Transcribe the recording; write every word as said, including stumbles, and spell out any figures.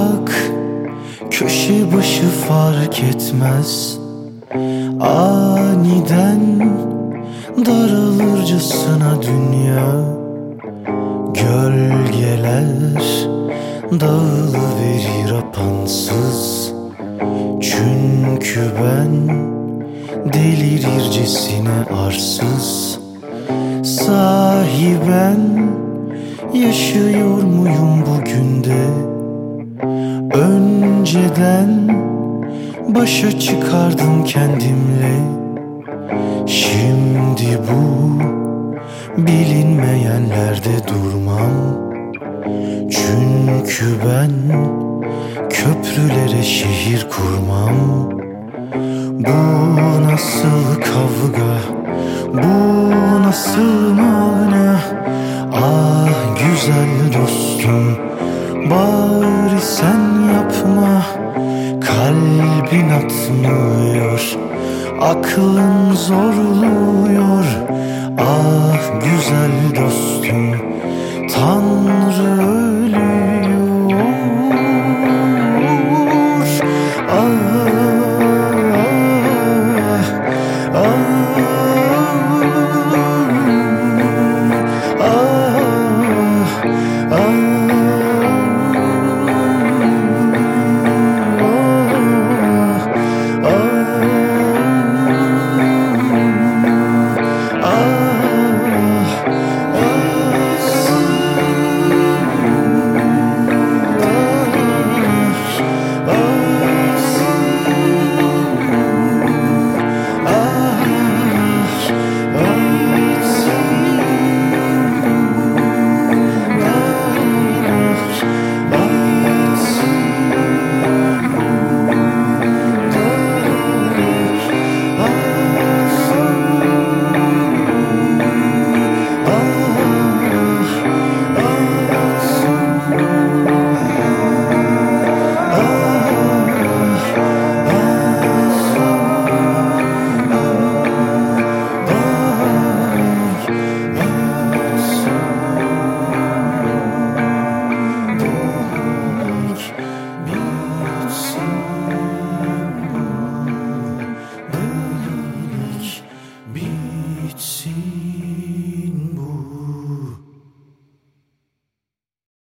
Bak, köşe başı fark etmez, aniden daralırcasına dünya. Gölgeler dağılıverir apansız, çünkü ben delirircesine arsız. Sahi ben yaşıyor muyum bugün de? Önceden başa çıkardım kendimle. Şimdi bu bilinmeyenlerde durmam, çünkü ben köprülere şehir kurmam. Bu nasıl kavga, bu nasıl mana? Ah güzel dostum, bari sen yapma. Kalbin atmıyor, aklın zorluyor. Ah güzel dostum, Tanrı ölüyor.